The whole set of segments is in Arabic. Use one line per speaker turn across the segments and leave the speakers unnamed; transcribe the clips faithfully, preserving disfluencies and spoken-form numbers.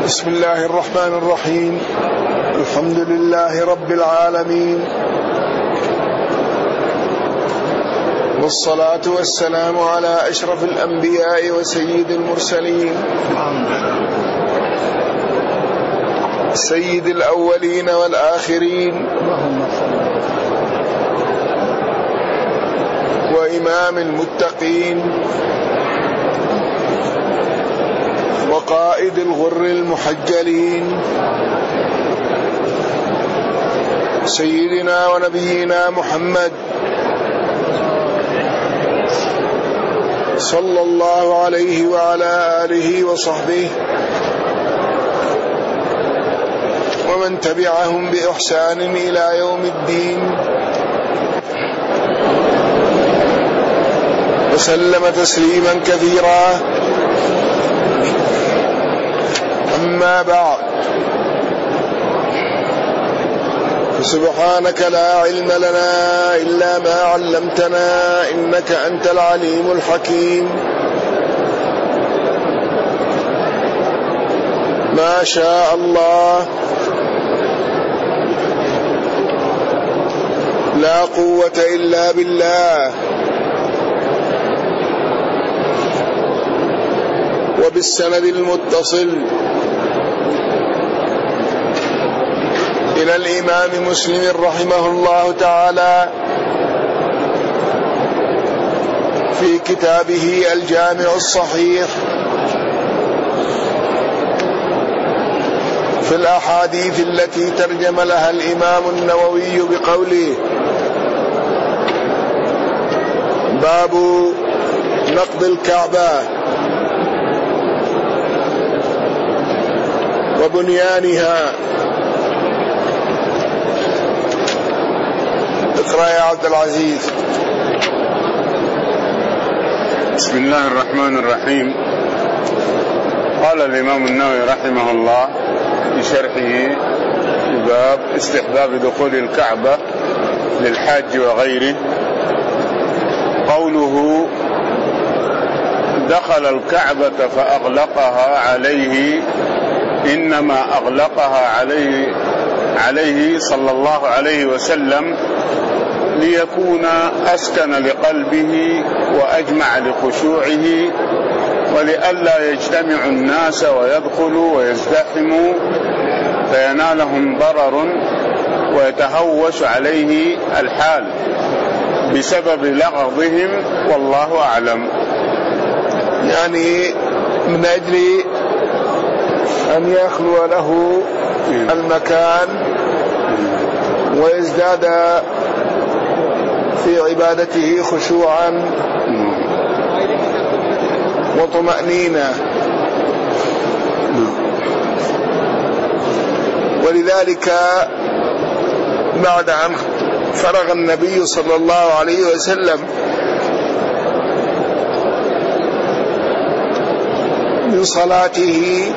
بسم الله الرحمن الرحيم. الحمد لله رب العالمين، والصلاة والسلام على أشرف الأنبياء وسيد المرسلين، سيد الأولين والآخرين، وإمام المتقين، وقائد الغر المحجلين، سيدنا ونبينا محمد صلى الله عليه وعلى آله وصحبه ومن تبعهم بإحسان إلى يوم الدين، وسلم تسليما كثيرا. أما بعد، فسبحانك لا علم لنا إلا ما علمتنا، إنك أنت العليم الحكيم. ما شاء الله لا قوة إلا بالله. وبالسند المتصل إلى الإمام مسلم رحمه الله تعالى في كتابه الجامع الصحيح في الأحاديث التي ترجم لها الإمام النووي بقوله: باب نقض الكعبة وبنيانها. اقرأ يا عبد العزيز.
بسم الله الرحمن الرحيم. قال الإمام النووي رحمه الله في شرحه باب استحباب دخول الكعبة للحاج وغيره، قوله: دخل الكعبة فأغلقها عليه، إنما أغلقها عليه عليه صلى الله عليه وسلم ليكون أسكن لقلبه وأجمع لخشوعه، ولئلا يجتمع الناس ويدخلوا ويزدحموا فينالهم ضرر ويتهوش عليه الحال بسبب لغضهم، والله أعلم.
يعني من أجل أن يخلو له المكان ويزداد في عبادته خشوعا وطمأنينة. ولذلك بعد أن فرغ النبي صلى الله عليه وسلم من صلاته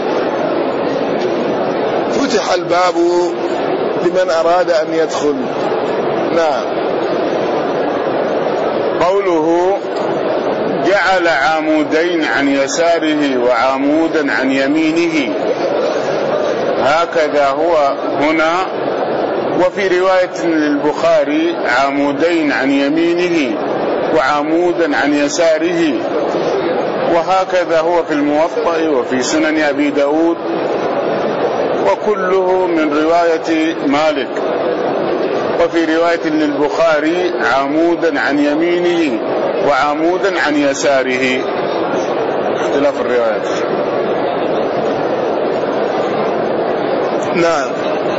فتح الباب لمن أراد أن يدخل. نعم.
قوله: جعل عمودين عن يساره وعمودا عن يمينه، هكذا هو هنا. وفي رواية للبخاري: عمودين عن يمينه وعمودا عن يساره، وهكذا هو في الموطأ وفي سنن أبي داود، وكله من رواية مالك. وفي رواية للبخاري: عمودا عن يمينه وعمودا عن يساره، اختلاف الروايات.
نعم.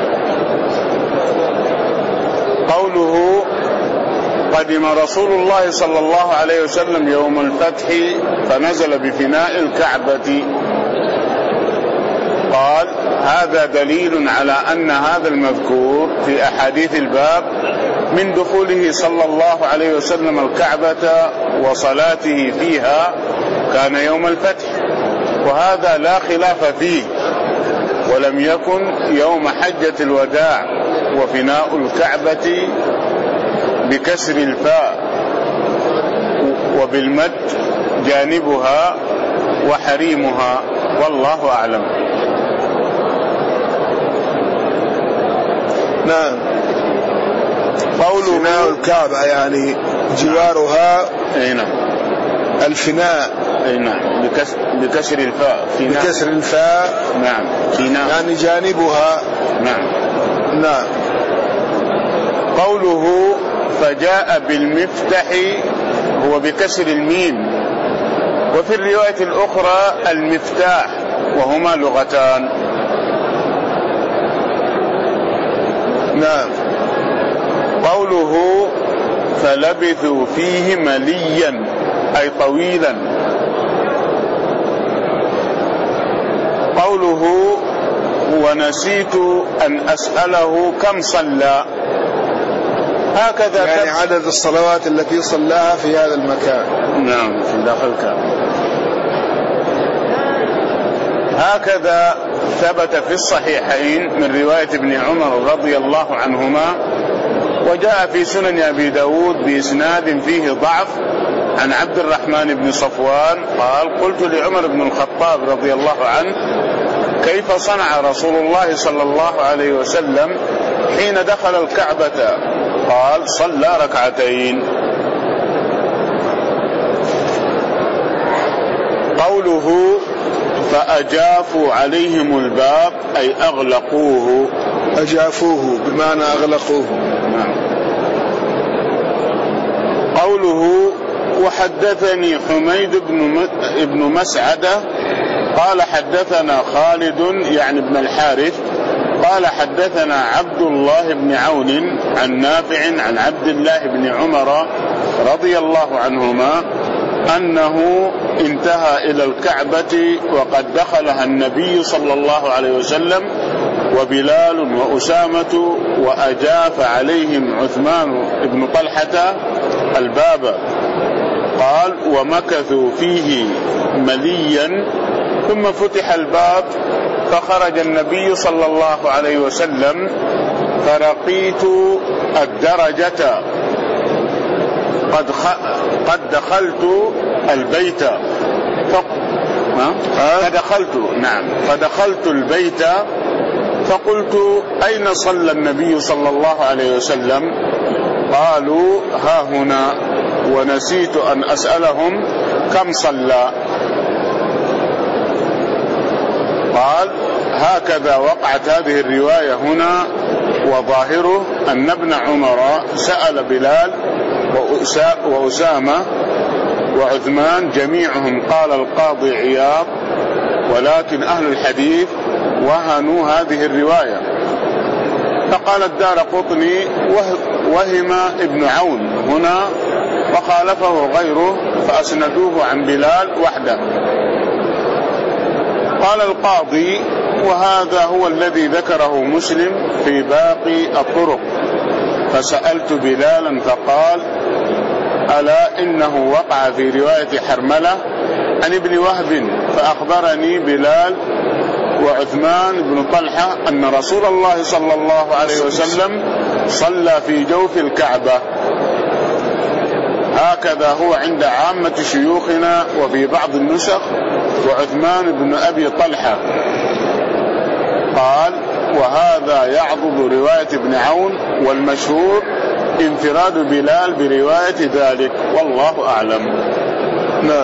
قوله: قدم رسول الله صلى الله عليه وسلم يوم الفتح فنزل بفناء الكعبة، قال: هذا دليل على أن هذا المذكور في أحاديث الباب من دخوله صلى الله عليه وسلم الكعبة وصلاته فيها كان يوم الفتح، وهذا لا خلاف فيه، ولم يكن يوم حجة الوداع. وفناء الكعبة بكسر الفاء وبالمد جانبها وحريمها، والله أعلم.
نعم. قوله فناء الكعبة يعني جوارها.
اي نعم.
الفناء.
اي نعم. بكسر, بكسر الفاء.
فناء. بكسر الفاء.
نعم. فناء
يعني جانبها.
نعم.
نعم.
قوله فجاء بالمفتح هو بكسر الميم، وفي الرواية الأخرى المفتاح، وهما لغتان.
نعم.
قوله فلبثوا فيه مليا أي طويلا. قوله ونسيت أن أسأله كم صلى، هكذا
يعني عدد الصلوات التي صلاها في هذا المكان.
نعم، في داخل الكعبة. هكذا ثبت في الصحيحين من رواية ابن عمر رضي الله عنهما، وجاء في سنن أبي داود بإسناد فيه ضعف عن عبد الرحمن بن صفوان قال قلت لعمر بن الخطاب رضي الله عنه كيف صنع رسول الله صلى الله عليه وسلم حين دخل الكعبة؟ قال صلى ركعتين. قوله فأجافوا عليهم الباب أي أغلقوه.
أجافوه بمعنى أغلقوه.
نعم. قوله وحدثني حميد بن مسعدة قال حدثنا خالد يعني بن الحارث قال حدثنا عبد الله بن عون عن نافع عن عبد الله بن عمر رضي الله عنهما أنه انتهى إلى الكعبة وقد دخلها النبي صلى الله عليه وسلم وبلال وأسامة، وأجاف عليهم عثمان بن طلحة الباب. قال ومكثوا فيه مليا ثم فتح الباب فخرج النبي صلى الله عليه وسلم فرقيت الدرجة قد خ... قد دخلت البيت ف... فدخلت نعم فدخلت البيت فقلت أين صلى النبي صلى الله عليه وسلم؟ قالوا ها هنا، ونسيت أن أسألهم كم صلى. قال هكذا وقعت هذه الرواية هنا، وظاهره أن ابن عمر سأل بلال وأسامة وعثمان جميعهم قال القاضي عياض، ولكن أهل الحديث وهنوا هذه الرواية. فقال الدارقطني وهم ابن عون هنا وخالفه غيره فأسندوه عن بلال وحده. قال القاضي وهذا هو الذي ذكره مسلم في باقي الطرق، فسألت بلالا فقال ألا إنه وقع في رواية حرملة عن ابن وهب فأخبرني بلال وعثمان بن طلحة أن رسول الله صلى الله عليه وسلم صلى في جوف الكعبة. هكذا هو عند عامة شيوخنا وفي بعض النسخ وعثمان بن أبي طلحة. قال وهذا يعضد رواية ابن عون، والمشهور انفراد بلال برواية ذلك، والله أعلم.
نعم.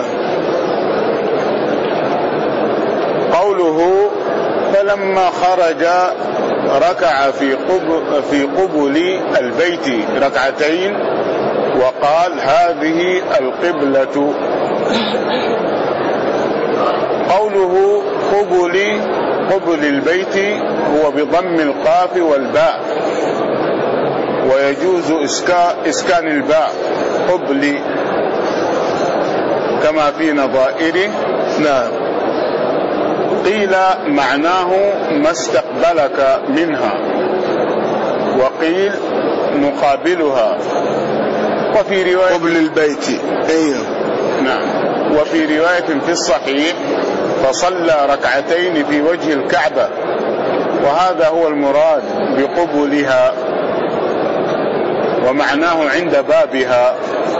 قوله فلما خرج ركع في قبل, في قبل البيت ركعتين وقال هذه القبلة. قوله قبل قبل البيت هو بضم القاف والباء، ويجوز إسكان الباء قبل كما في نظائره.
نعم.
قيل معناه ما استقبلك منها، وقيل مقابلها. وفي رواية
قبل البيت. أيوه.
نعم. وفي رواية في الصحيح فصلى ركعتين في وجه الكعبة، وهذا هو المراد بقبلها، ومعناه عند بابها.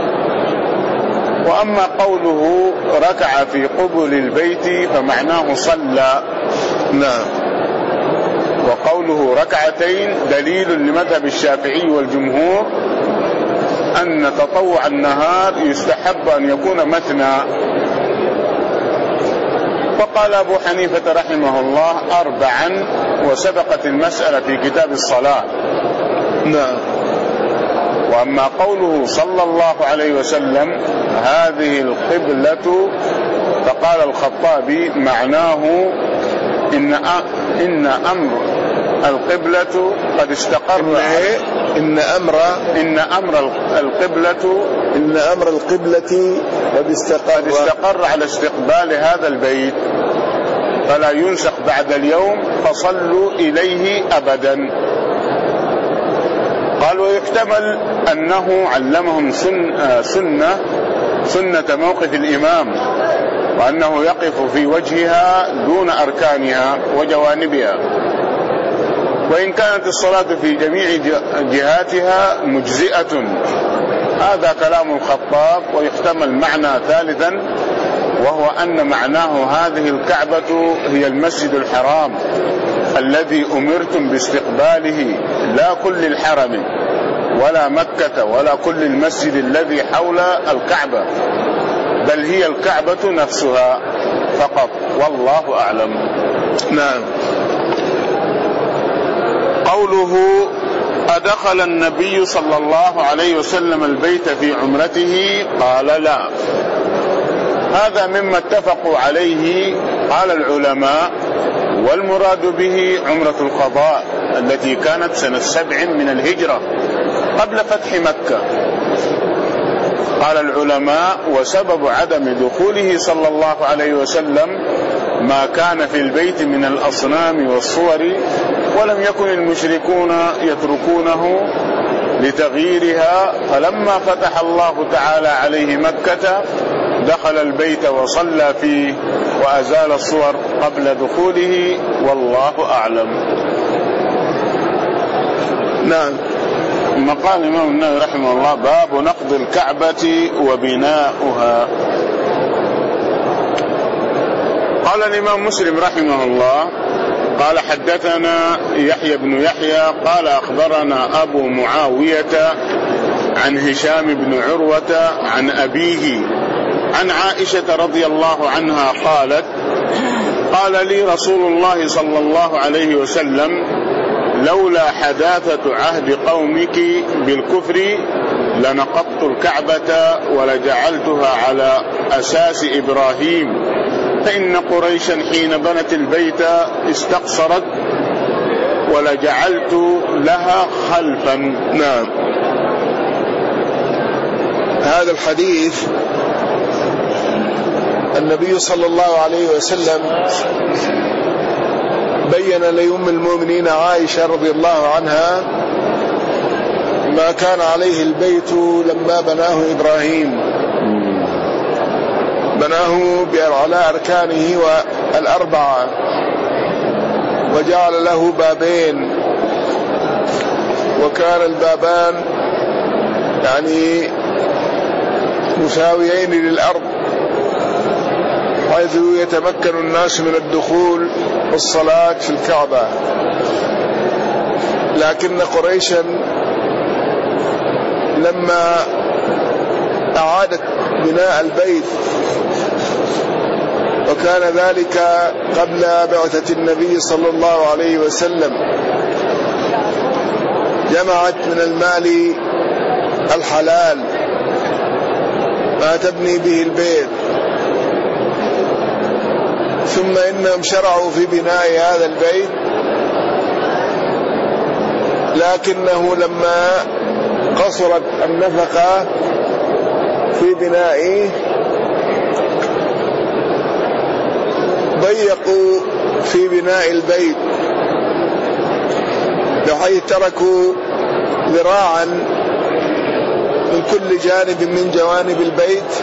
وأما قوله ركع في قبل البيت فمعناه صلى.
نعم.
وقوله ركعتين دليل لمذهب الشافعي والجمهور أن تطوع النهار يستحب أن يكون مثنى. وقال أبو حنيفة رحمه الله أربعا، وسبقت المسألة في كتاب الصلاة.
نعم.
وأما قوله صلى الله عليه وسلم هذه القبلة، فقال الخطابي معناه إن إن أمر القبلة قد استقر.
إن أمر
إن أمر القبلة
إن أمر القبلة قد استقر,
قد استقر على استقبال هذا البيت، فلا ينسخ بعد اليوم فصلوا إليه أبدا. قال ويحتمل أنه علمهم سنة, سنة سنة موقف الإمام، وأنه يقف في وجهها دون أركانها وجوانبها، وإن كانت الصلاة في جميع جهاتها مجزئة. هذا كلام الخطاب. ويحتمل معنى ثالثا، وهو أن معناه هذه الكعبة هي المسجد الحرام الذي أمرتم باستقباله، لا كل الحرم ولا مكة ولا كل المسجد الذي حول الكعبة، بل هي الكعبة نفسها فقط، والله أعلم.
نعم.
قوله أدخل النبي صلى الله عليه وسلم البيت في عمرته؟ قال لا. هذا مما اتفقوا عليه قال العلماء، والمراد به عمرة القضاء التي كانت سنة سبع من الهجرة قبل فتح مكة. قال العلماء وسبب عدم دخوله صلى الله عليه وسلم ما كان في البيت من الأصنام والصور، ولم يكن المشركون يتركونه لتغييرها، فلما فتح الله تعالى عليه مكة دخل البيت وصلى فيه وأزال الصور قبل دخوله، والله أعلم.
نعم.
مقال الإمام النووي رحمه الله باب نقض الكعبة وبناؤها. قال الإمام مسلم رحمه الله قال حدثنا يحيى بن يحيى قال أخبرنا أبو معاوية عن هشام بن عروة عن أبيه عن عائشة رضي الله عنها قالت قال لي رسول الله صلى الله عليه وسلم لولا حداثة عهد قومك بالكفر لنقضت الكعبة ولجعلتها على أساس إبراهيم، فإن قريشا حين بنت البيت استقصرت ولجعلت لها خلفا.
نعم. هذا الحديث النبي صلى الله عليه وسلم بين لأم المؤمنين عائشة رضي الله عنها ما كان عليه البيت لما بناه إبراهيم، بناه على أركانه والأربعة، وجعل له بابين، وكان البابان يعني مساويين للأرض حيث يتمكن الناس من الدخول والصلاة في الكعبة. لكن قريشا لما أعادت بناء البيت، وكان ذلك قبل بعثة النبي صلى الله عليه وسلم، جمعت من المال الحلال ما تبني به البيت، ثم إنهم شرعوا في بناء هذا البيت، لكنه لما قصرت النفقة في بنائه ضيقوا في بناء البيت، بحيث تركوا ذراعا من كل جانب من جوانب البيت،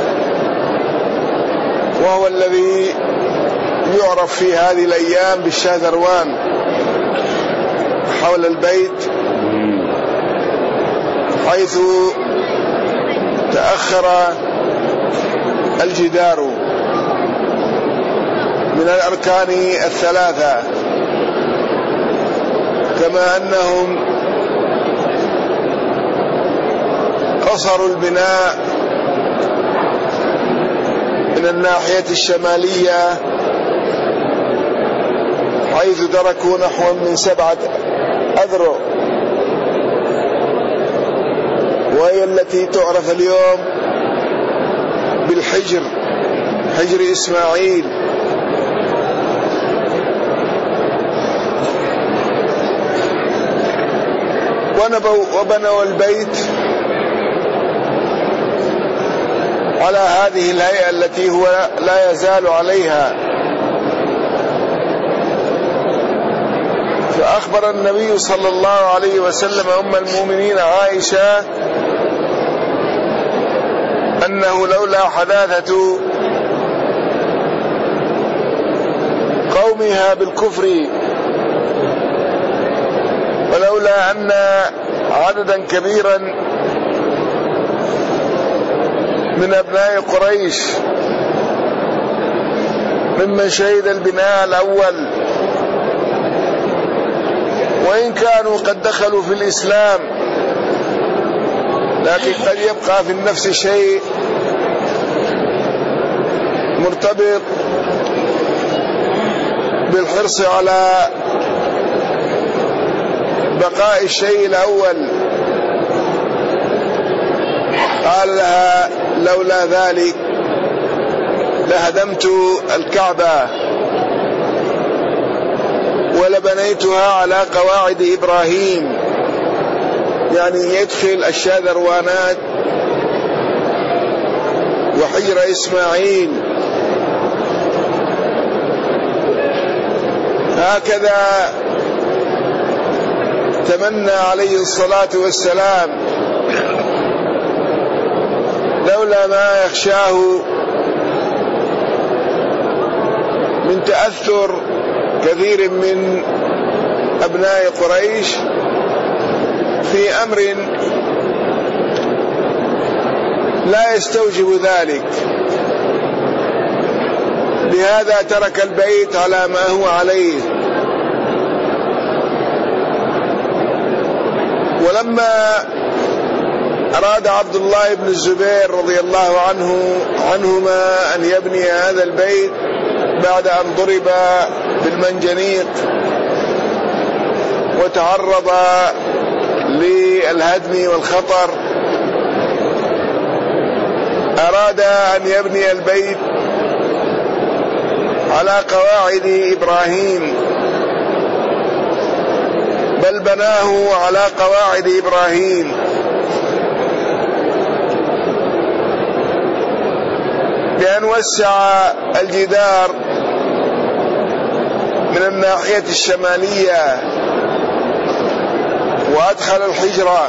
وهو الذي يعرف في هذه الأيام بالشاذروان حول البيت، حيث تأخر الجدار من الأركان الثلاثة كما أنهم قصروا البناء من الناحية الشمالية حيث تركوا نحو من سبعة أذرع، وهي التي تعرف اليوم بالحجر، حجر إسماعيل. وبنوا البيت على هذه الهيئة التي هو لا يزال عليها. فأخبر النبي صلى الله عليه وسلم أم المؤمنين عائشة أنه لولا حداثة قومها بالكفر، ولولا أن عددا كبيرا من أبناء قريش ممن شهد البناء الأول وإن كانوا قد دخلوا في الإسلام، لكن قد يبقى في النفس شيء مرتبط بالحرص على بقاء الشيء الأول. قال لها لولا ذلك لهدمت الكعبة ولبنيتها على قواعد إبراهيم، يعني يدخل الشاذروانات وحجر إسماعيل. هكذا تمنى عليه الصلاة والسلام، لولا ما يخشاه من تأثر كثير من أبناء قريش في أمر لا يستوجب ذلك، لهذا ترك البيت على ما هو عليه. ولما أراد عبد الله بن الزبير رضي الله عنه عنهما أن يبني هذا البيت بعد أن ضرب بالمنجنيق وتعرض للهدم والخطر، أراد أن يبني البيت على قواعد إبراهيم، بل بناه على قواعد إبراهيم، بأن وسع الجدار من الناحية الشمالية وأدخل الحجرة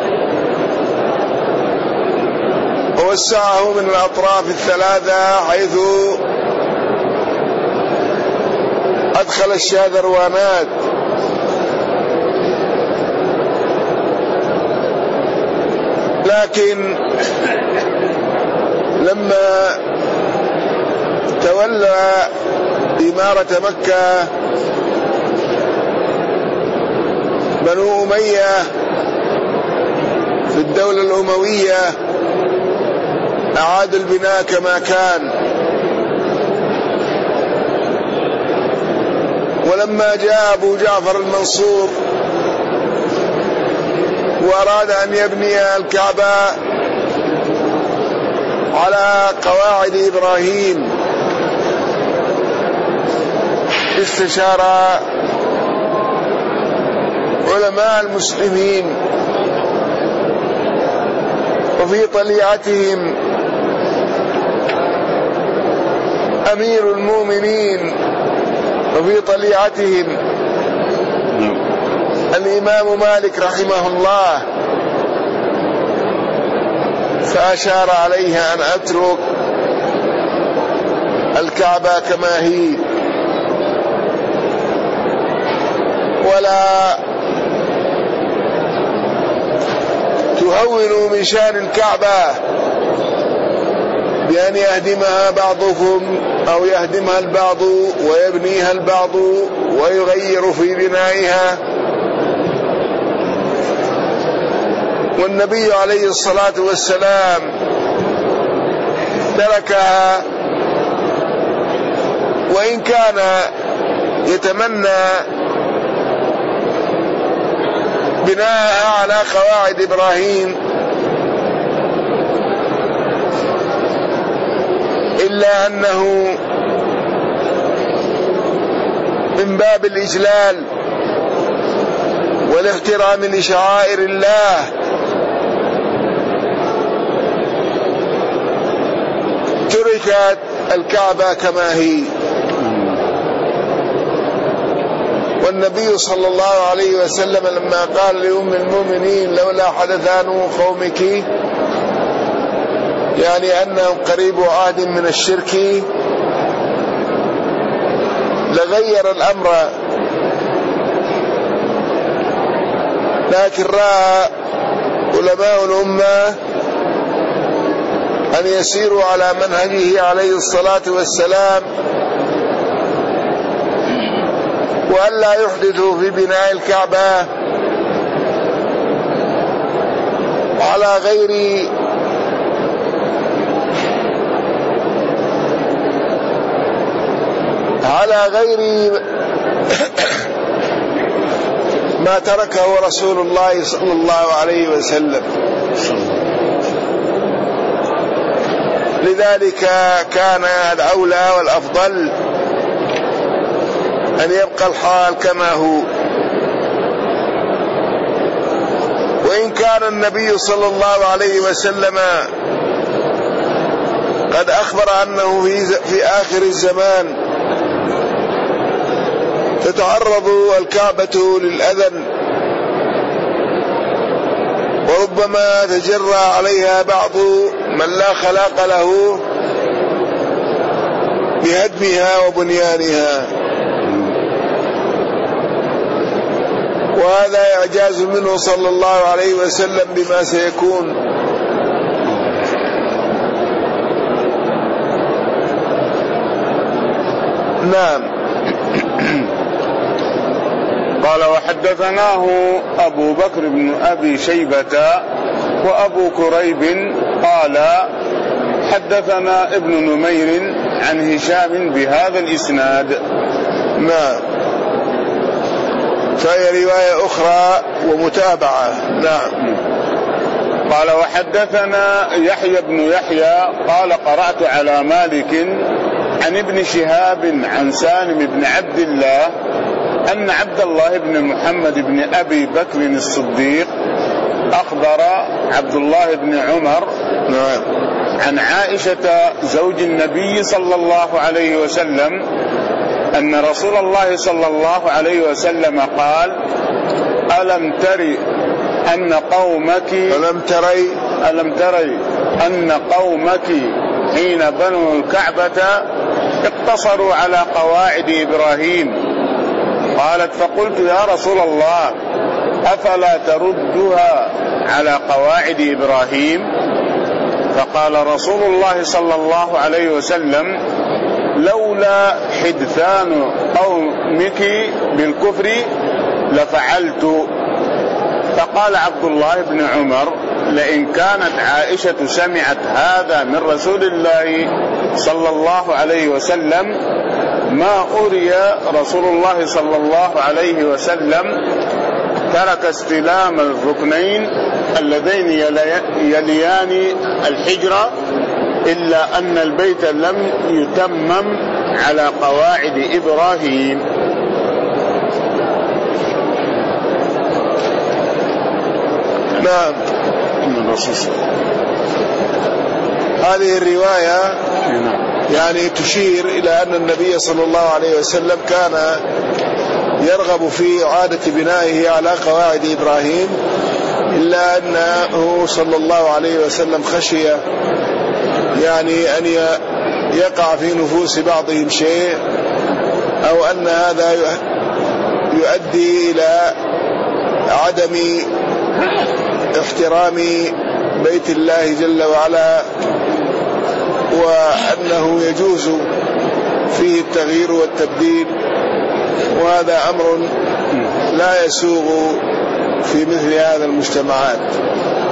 ووسعه من الأطراف الثلاثة حيث أدخل الشاذروانات. لكن لما تولى إمارة مكة بنو أمية في الدولة الأموية أعاد البناء كما كان. ولما جاء أبو جعفر المنصور وأراد أن يبني الكعبة على قواعد إبراهيم استشار علماء المسلمين، وفي طليعتهم أمير المؤمنين، وفي طليعتهم الإمام مالك رحمه الله، فأشار عليه أن أترك الكعبة كما هي ولا تهونوا من شأن الكعبة بأن يهدمها بعضكم أو يهدمها البعض ويبنيها البعض ويغير في بنائها، والنبي عليه الصلاة والسلام تركها، وإن كان يتمنى بناءها على قواعد إبراهيم، إلا أنه من باب الإجلال والاحترام لشعائر الله تركت الكعبة كما هي. والنبي صلى الله عليه وسلم لما قال لأم المؤمنين لولا حدثان قومك، يعني أنهم قريب عهد من الشرك، لغير الأمر، لكن رأى علماء الأمة أن يسيروا على منهجه عليه الصلاة والسلام، وأن لا يحدثوا في بناء الكعبة على غير على غير ما تركه رسول الله صلى الله عليه وسلم. لذلك كان الأولى والأفضل أن يبقى الحال كما هو. وإن كان النبي صلى الله عليه وسلم قد أخبر أنه في آخر الزمان تتعرض الكعبة للأذى، وربما تجرى عليها بعض من لا خلاق له بهدمها وبنيانها، وهذا إعجاز منه صلى الله عليه وسلم بما سيكون. نعم.
قال وحدثناه أبو بكر بن أبي شيبة وأبو كريب قال حدثنا ابن نمير عن هشام بهذا الإسناد.
نعم. فهي رواية أخرى ومتابعة. نعم.
قال وحدثنا يحيى بن يحيى قال قرأت على مالك عن ابن شهاب عن سالم بن عبد الله أن عبد الله بن محمد بن أبي بكر الصديق أخبر عبد الله بن عمر عن عائشة زوج النبي صلى الله عليه وسلم أن رسول الله صلى الله عليه وسلم قال ألم تري أن قومك
ألم تري
ألم تري أن قومك حين بنوا الكعبة اقتصروا على قواعد إبراهيم. قالت فقلت يا رسول الله أفلا تردها على قواعد إبراهيم؟ فقال رسول الله صلى الله عليه وسلم لولا حدثان قومك بالكفر لفعلت. فقال عبد الله بن عمر لئن كانت عائشة سمعت هذا من رسول الله صلى الله عليه وسلم ما أري رسول الله صلى الله عليه وسلم ترك استلام الركنين اللذين يليان الحجرة إلا أن البيت لم يتمم على قواعد إبراهيم.
نعم. هذه الرواية يعني تشير إلى أن النبي صلى الله عليه وسلم كان يرغب في إعادة بنائه على قواعد إبراهيم، إلا أنه صلى الله عليه وسلم خشي يعني أن يقع في نفوس بعضهم شيء، أو أن هذا يؤدي إلى عدم احترام بيت الله جل وعلا، وأنه يجوز فيه التغيير والتبديل، وهذا أمر لا يسوغ في مثل هذا المجتمعات.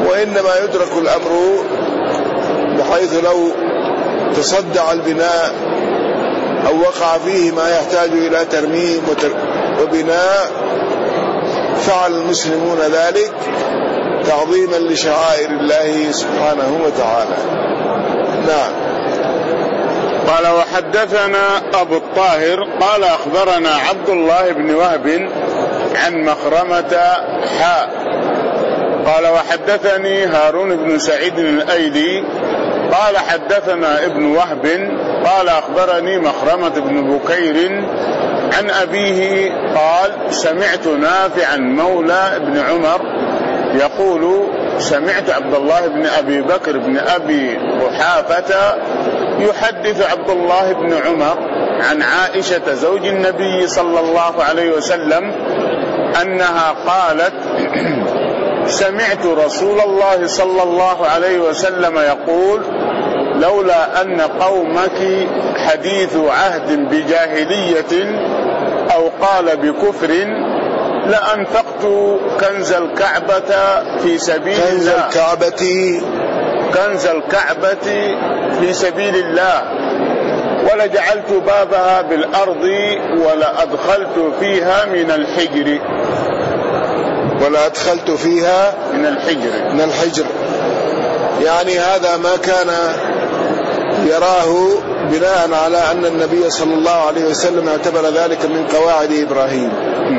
وإنما يدرك الأمر بحيث لو تصدع البناء أو وقع فيه ما يحتاج إلى ترميم وبناء فعل المسلمون ذلك تعظيما لشعائر الله سبحانه وتعالى. نعم.
قال وحدثنا أبو الطاهر قال أخبرنا عبد الله بن وهب عن مخرمة حاء قال وحدثني هارون بن سعيد الأيلي قال حدثنا ابن وهب قال أخبرني مخرمة بن بكير عن أبيه قال سمعت نافعا مولى ابن عمر يقول سمعت عبد الله بن أبي بكر بن أبي قحافة يحدث عبد الله بن عمر عن عائشة زوج النبي صلى الله عليه وسلم أنها قالت سمعت رسول الله صلى الله عليه وسلم يقول لولا أن قومك حديث عهد بجاهلية أو قال بكفر لأنفقت كنز الكعبة في سبيل الله
كنز الكعبة
كنز الكعبة في سبيل الله ولجعلت بابها بالأرض ولأدخلت فيها من الحجر
ولا أدخلت فيها
من الحجر
من الحجر يعني هذا ما كان يراه بناء على أن النبي صلى الله عليه وسلم اعتبر ذلك من قواعد إبراهيم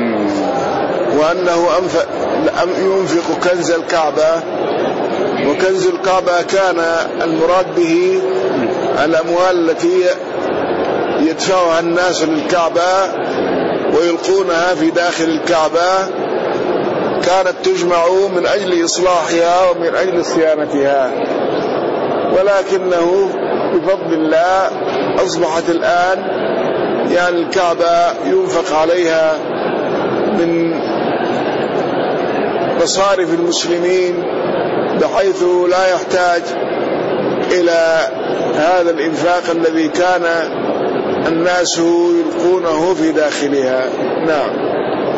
وأنه ينفق كنز الكعبة. وكنز الكعبة كان المراد به الأموال التي يدفعها الناس للكعبة ويلقونها في داخل الكعبة كانت تجمع من أجل إصلاحها ومن أجل صيانتها، ولكنه بفضل الله أصبحت الآن يعني الكعبة ينفق عليها من مصارف المسلمين بحيث لا يحتاج إلى هذا الإنفاق الذي كان الناس يلقونه في داخلها. نعم.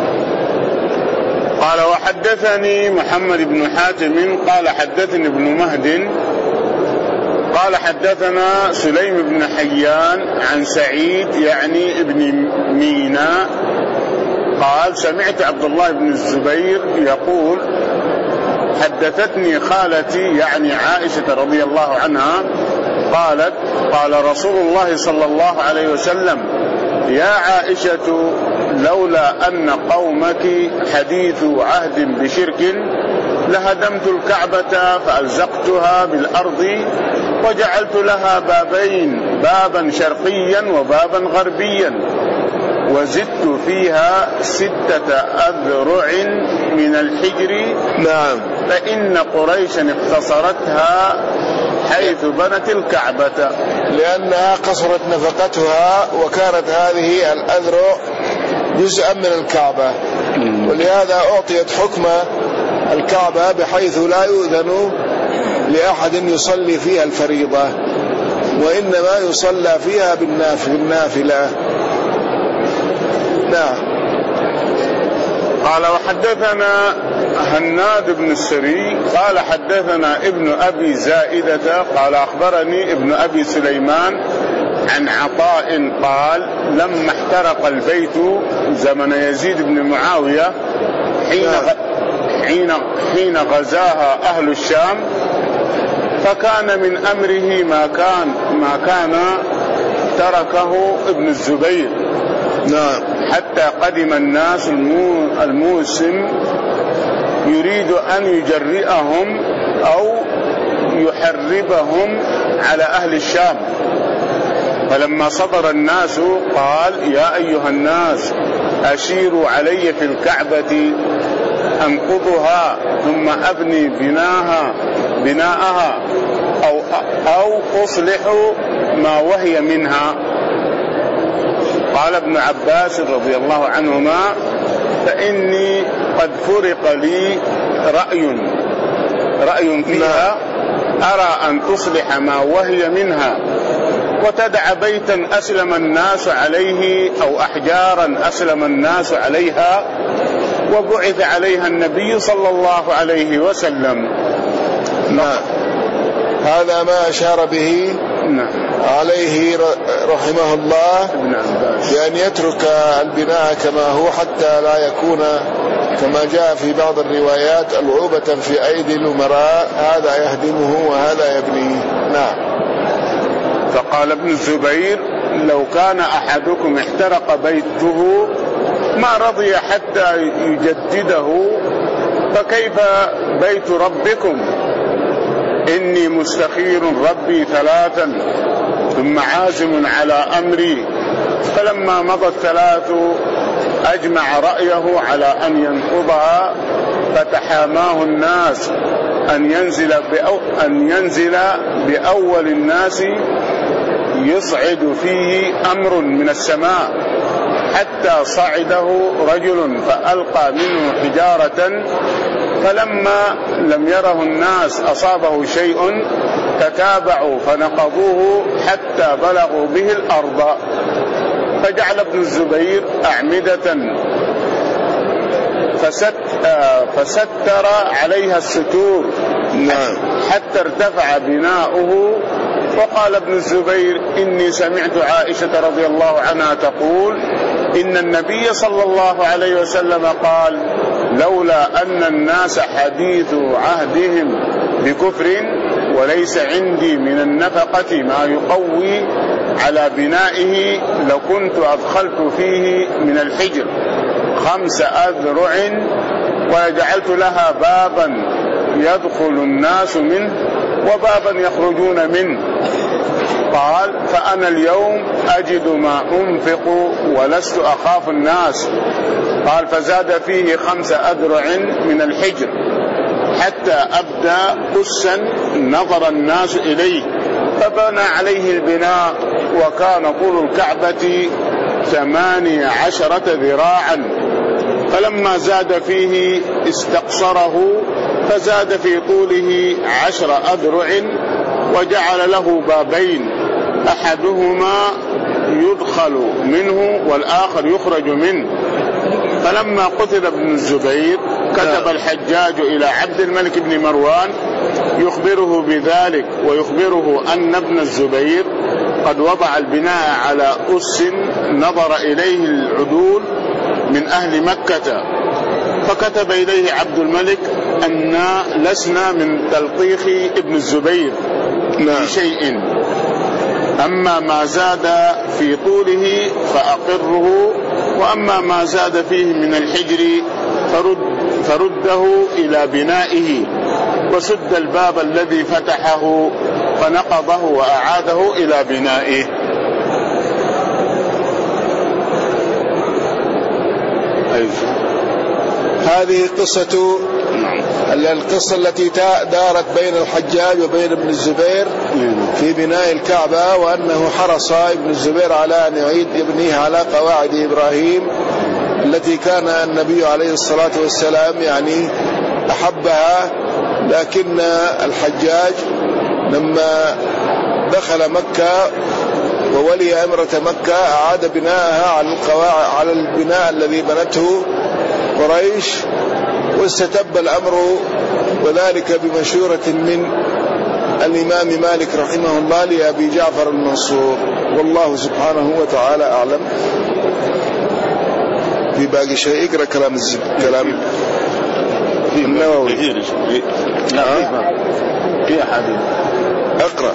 قال وحدثني محمد بن حاتم قال حدثني ابن مهد قال حدثنا سليم بن حيان عن سعيد يعني ابن مينا قال سمعت عبد الله بن الزبير يقول حدثتني خالتي يعني عائشة رضي الله عنها قالت قال رسول الله صلى الله عليه وسلم يا عائشة لولا أن قومك حديث عهد بشرك لهدمت الكعبة فألزقتها بالأرض وجعلت لها بابين بابا شرقيا وبابا غربيا وزدت فيها ستة أذرع من الحجر.
نعم.
فإن قريشا اقتصرتها حيث بنت الكعبة
لأنها قصرت نفقتها وكانت هذه الأذرع جزءا من الكعبة ولهذا أعطيت حكم الكعبة بحيث لا يؤذن لأحد يصلي فيها الفريضة وإنما يصلى فيها بالنافلة. نعم.
قال وحدثنا هناد بن السري قال حدثنا ابن أبي زائدة قال أخبرني ابن أبي سليمان عن عطاء قال لما احترق البيت زمن يزيد بن معاوية حين حين حين غزاها أهل الشام فكان من أمره ما كان ما كان تركه ابن الزبير.
نعم.
حتى قدم الناس الموسم يريد أن يجرئهم أو يحربهم على أهل الشام فلما صدر الناس قال يا أيها الناس أشيروا علي في الكعبة أنقضها ثم أبني بناها بناءها أو, أو أصلح ما وهي منها. قال ابن عباس رضي الله عنهما فإني قد فرق لي رأي رأي فيها أرى أن تصلح ما وهي منها وتدع بيتا أسلم الناس عليه أو أحجارا أسلم الناس عليها وبعث عليها النبي صلى الله عليه وسلم
نعم. هذا ما أشار به
نعم.
عليه رحمه الله بأن يترك البناء كما هو حتى لا يكون كما جاء في بعض الروايات ألعوبة في أيدي الأمراء، هذا يهدمه وهذا يبنيه. نعم.
فقال ابن الزبير: لو كان أحدكم احترق بيته ما رضي حتى يجدده، فكيف بيت ربكم؟ إني مستخير ربي ثلاثا ثم عازم على أمري. فلما مضى الثلاث أجمع رأيه على أن ينقضها، فتحاماه الناس أن ينزل, بأو أن ينزل بأول الناس يصعد فيه أمر من السماء، حتى صعده رجل فألقى منه حجارة، فلما لم يره الناس أصابه شيء تتابعوا فنقضوه حتى بلغوا به الأرض. فجعل ابن الزبير أعمدة فست فستر عليها الستور حتى ارتفع بناؤه. وقال ابن الزبير: إني سمعت عائشة رضي الله عنها تقول: إن النبي صلى الله عليه وسلم قال: لولا أن الناس حديث عهدهم بكفر وليس عندي من النفقة ما يقوي على بنائه لكنت أدخلت فيه من الحجر خمس أذرع وجعلت لها بابا يدخل الناس منه وبابا يخرجون منه. قال: فأنا اليوم أجد ما أنفق ولست أخاف الناس. قال: فزاد فيه خمس أذرع من الحجر حتى أبدى قسا نظر الناس إليه، فبنى عليه البناء، وكان طول الكعبة ثمانية عشرة ذراعا. فلما زاد فيه استقصره، فزاد في طوله عشر أذرع، وجعل له بابين أحدهما يدخل منه والآخر يخرج منه. فلما قتل ابن الزبير كتب الحجاج إلى عبد الملك بن مروان يخبره بذلك، ويخبره أن ابن الزبير قد وضع البناء على أس نظر إليه العدول من أهل مكة. فكتب إليه عبد الملك أن لسنا من تلطيخ ابن الزبير بشيء، أما ما زاد في طوله فأقره، وأما ما زاد فيه من الحجر فرد فرده إلى بنائه، وسد الباب الذي فتحه فنقضه وأعاده إلى بنائه.
هذه قصة القصة التي دارت بين الحجاج وبين ابن الزبير في بناء الكعبة، وأنه حرص ابن الزبير على أن يعيد يبنيها على قواعد إبراهيم التي كان النبي عليه الصلاة والسلام يعني أحبها. لكن الحجاج لما دخل مكة وولي أمرة مكة أعاد بناءها على القواعد على البناء الذي بنته قريش، واستتب الأمر، وذلك بمشورة من الإمام مالك رحمه الله لأبي جعفر المنصور، والله سبحانه وتعالى أعلم. في باقي شيء اقرأ كلام الزب كلام النووي.
لا في حديث
اقرأ.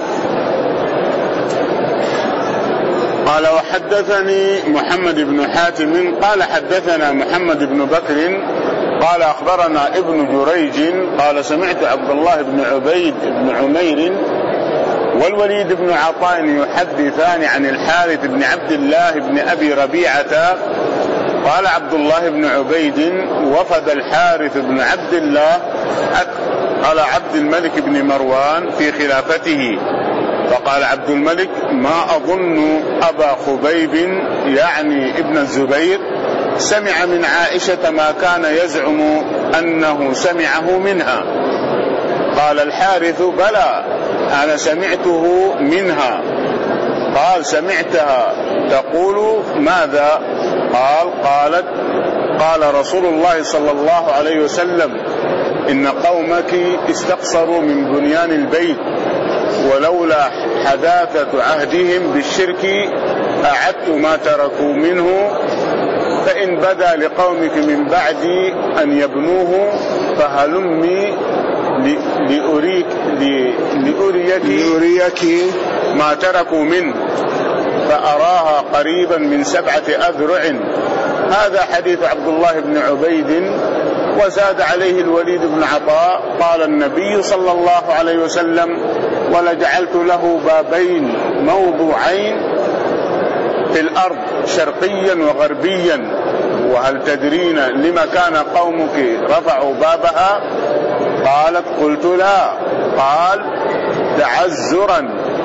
قال: وحدثني محمد بن حاتم قال حدثنا محمد بن بكر قال أخبرنا ابن جريج قال سمعت عبد الله بن عبيد بن عمير والوليد بن عطاء يحدثان عن الحارث بن عبد الله بن أبي ربيعة قال عبد الله بن عبيد: وفد الحارث بن عبد الله على عبد الملك بن مروان في خلافته، فقال عبد الملك: ما أظن أبا خبيب يعني ابن الزبير سمع من عائشة ما كان يزعم أنه سمعه منها. قال الحارث: بلى، أنا سمعته منها. قال: سمعتها تقول ماذا؟ قال: قالت: قال رسول الله صلى الله عليه وسلم: إن قومك استقصروا من بنيان البيت، ولولا حداثة عهدهم بالشرك أعدت ما تركوا منه، فإن بدا لقومك من بعد أن يبنوه فهلمي لأريك لأريك, لأريك ما تركوا منه، فأراها قريبا من سبعة أذرع. هذا حديث عبد الله بن عبيد. وزاد عليه الوليد بن عطاء قال النبي صلى الله عليه وسلم: ولجعلت له بابين موضوعين في الأرض شرقيا وغربيا، وهل تدرين لما كان قومك رفعوا بابها؟ قالت: قلت لا. قال: تعزرا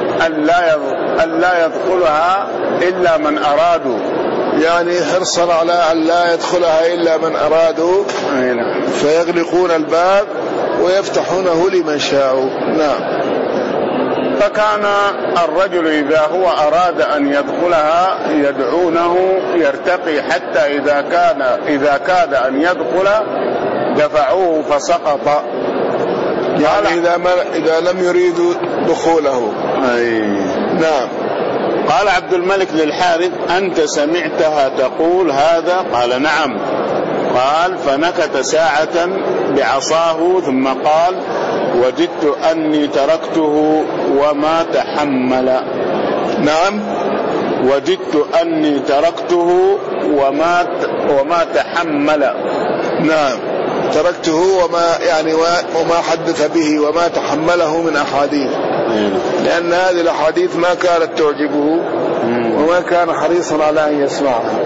ألا يدخلها إلا من أرادوا،
يعني حرصا على أن لا يدخلها إلا من أرادوا، فيغلقون الباب ويفتحونه لمن شاءوا. نعم.
فكان الرجل إذا هو أراد أن يدخلها يدعونه يرتقي، حتى إذا كان إذا كاد أن يدخل دفعوه فسقط،
يعني إذا, ما إذا لم يريدوا دخوله.
أي.
نعم.
قال عبد الملك للحارث: أنت سمعتها تقول هذا؟ قال: نعم. قال: فنكت ساعة بعصاه ثم قال: وجدت أني تركته وما تحمل.
نعم.
وجدت أني تركته وما وما تحمل.
نعم. تركته وما يعني وما حدث به وما تحمله من أحاديث، لأن هذه الأحاديث ما كانت تعجبه وما كان حريصا على أن يسمعها.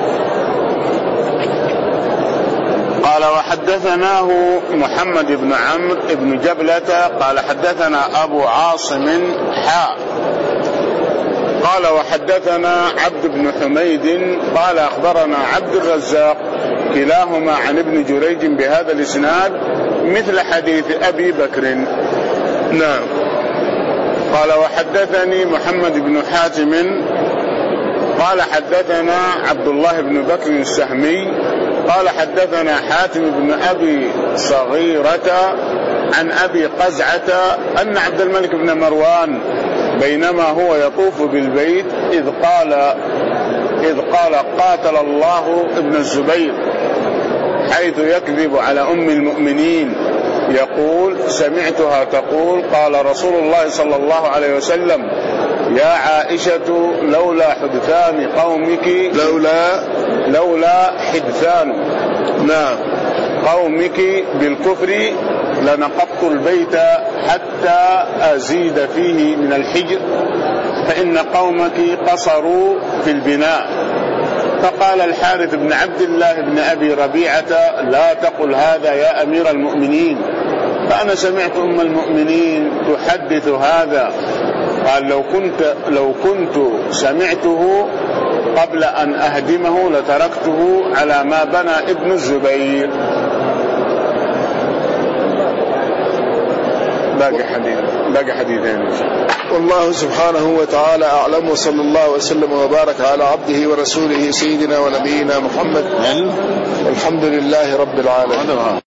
قال: وحدثناه محمد بن عمرو بن جبلة قال: حدثنا أبو عاصم حاء. قال: وحدثنا عبد بن حميد قال: أخبرنا عبد الرزاق كلاهما عن ابن جريج بهذا الإسناد مثل حديث أبي بكر.
نعم.
قال: وحدثني محمد بن حاتم قال: حدثنا عبد الله بن بكر السهمي قال: حدثنا حاتم بن أبي صغيرة عن أبي قزعة أن عبد الملك بن مروان بينما هو يطوف بالبيت إذ قال إذ قال قاتل الله ابن الزبير، حيث يكذب على أم المؤمنين، يقول: سمعتها تقول قال رسول الله صلى الله عليه وسلم: يا عائشة لولا حدثان قومك
لولا
لولا حدثان
نعم
قومك بالكفر لنقضت البيت حتى أزيد فيه من الحجر، فإن قومك قصروا في البناء. فقال الحارث بن عبد الله بن أبي ربيعة: لا تقل هذا يا أمير المؤمنين، فأنا سمعت أم المؤمنين تحدث هذا. قال: لو كنت لو كنت سمعته قبل أن أهدمه لتركته على ما بنى ابن الزبير. باقي حديث باقي حديثين.
والله سبحانه وتعالى أعلم، وصلى الله وسلم وبارك على عبده ورسوله سيدنا ونبينا محمد، والحمد لله رب العالمين.